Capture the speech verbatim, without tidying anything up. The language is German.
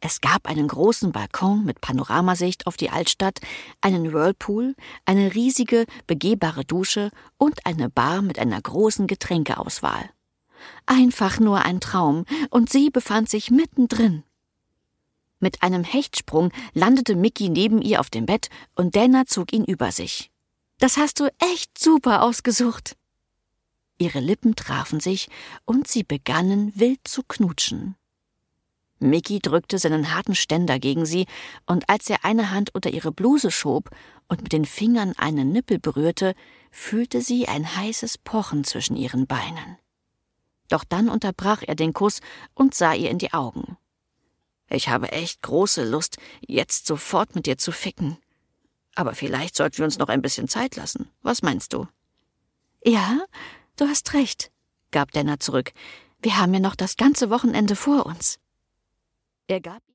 Es gab einen großen Balkon mit Panoramasicht auf die Altstadt, einen Whirlpool, eine riesige, begehbare Dusche und eine Bar mit einer großen Getränkeauswahl. Einfach nur ein Traum, und sie befand sich mittendrin. Mit einem Hechtsprung landete Mickey neben ihr auf dem Bett und Dana zog ihn über sich. »Das hast du echt super ausgesucht!« Ihre Lippen trafen sich und sie begannen wild zu knutschen. Mickey drückte seinen harten Ständer gegen sie, und als er eine Hand unter ihre Bluse schob und mit den Fingern einen Nippel berührte, fühlte sie ein heißes Pochen zwischen ihren Beinen. Doch dann unterbrach er den Kuss und sah ihr in die Augen. »Ich habe echt große Lust, jetzt sofort mit dir zu ficken. Aber vielleicht sollten wir uns noch ein bisschen Zeit lassen. Was meinst du?« »Ja, du hast recht«, gab Dana zurück. »Wir haben ja noch das ganze Wochenende vor uns.« Er gab